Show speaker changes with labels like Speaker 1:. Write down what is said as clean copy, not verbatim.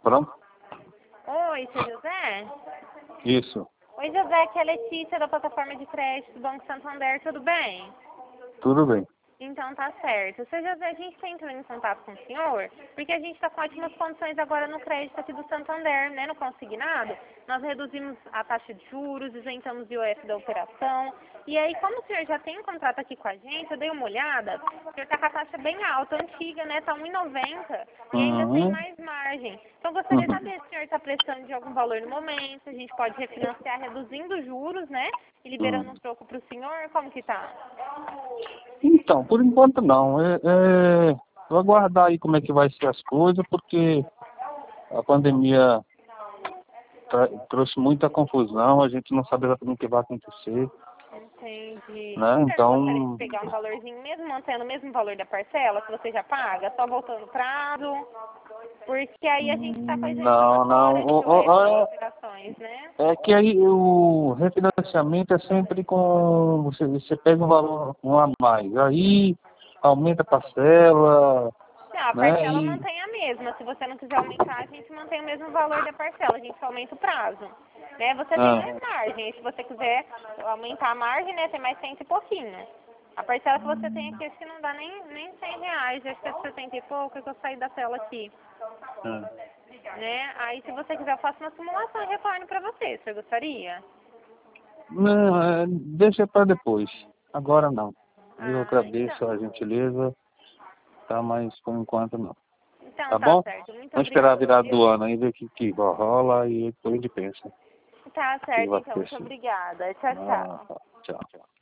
Speaker 1: Pronto?
Speaker 2: Oi, seu José?
Speaker 1: Isso.
Speaker 2: Oi, José, aqui é a Letícia da plataforma de crédito do Banco Santander, tudo bem?
Speaker 1: Tudo bem.
Speaker 2: Então tá certo. Seu José, a gente está entrando em contato com o senhor, porque a gente está com ótimas condições agora no crédito aqui do Santander, né? No consignado, nós reduzimos a taxa de juros, isentamos o IOF da operação. E aí, como o senhor já tem um contrato aqui com a gente, eu dei uma olhada, o senhor está com a taxa bem alta, antiga, né? Tá 1,90 e ainda tem
Speaker 1: Uhum.
Speaker 2: mais margem. Então, eu gostaria de saber se o senhor está precisando de algum valor no momento, a gente pode refinanciar reduzindo os juros, né? E liberando um troco para o senhor, como que tá?
Speaker 1: Então, por enquanto não. Vou aguardar aí como é que vai ser as coisas, porque a pandemia trouxe muita confusão, a gente não sabe exatamente o que vai acontecer,
Speaker 2: Entendi.
Speaker 1: né?
Speaker 2: O senhor não gostaria de
Speaker 1: Então,
Speaker 2: pegar um valorzinho, mesmo mantendo o mesmo valor da parcela, que você já paga, só voltando o prazo? Porque aí a gente está com a isenção
Speaker 1: não,
Speaker 2: agora
Speaker 1: não.
Speaker 2: de IOF das operações, né?
Speaker 1: É que aí o refinanciamento é sempre com. Você pega um valor a mais. Aí aumenta a parcela,
Speaker 2: Não, a
Speaker 1: né?
Speaker 2: parcela
Speaker 1: E,
Speaker 2: mantém a mesma. Se você não quiser aumentar, a gente mantém o mesmo valor da parcela, a gente só aumenta o prazo. Né? Você tem
Speaker 1: ah,
Speaker 2: mais margem, e se você quiser aumentar a margem, né, tem mais cento e pouquinho. A parcela que você tem aqui, acho que não dá nem R$ 100, acho que é 70 e pouco, que eu saí da tela aqui.
Speaker 1: ah.
Speaker 2: Né? Aí, se você quiser, eu faço uma simulação e retorno para você. Você gostaria?
Speaker 1: Não, deixa para depois. Agora não. Eu
Speaker 2: Ah, então.
Speaker 1: agradeço a gentileza, tá? Mas por enquanto não.
Speaker 2: Então
Speaker 1: Tá
Speaker 2: tá
Speaker 1: bom?
Speaker 2: certo. Muito
Speaker 1: Vamos esperar a
Speaker 2: obrigada,
Speaker 1: virada do
Speaker 2: viu?
Speaker 1: ano aí, ver o que rola e depois a gente pensa
Speaker 2: Tá
Speaker 1: o que
Speaker 2: certo,
Speaker 1: vai
Speaker 2: então. Muito
Speaker 1: acontecer.
Speaker 2: obrigada. Tchau,
Speaker 1: Ah,
Speaker 2: tchau.
Speaker 1: tá. Tchau, tchau.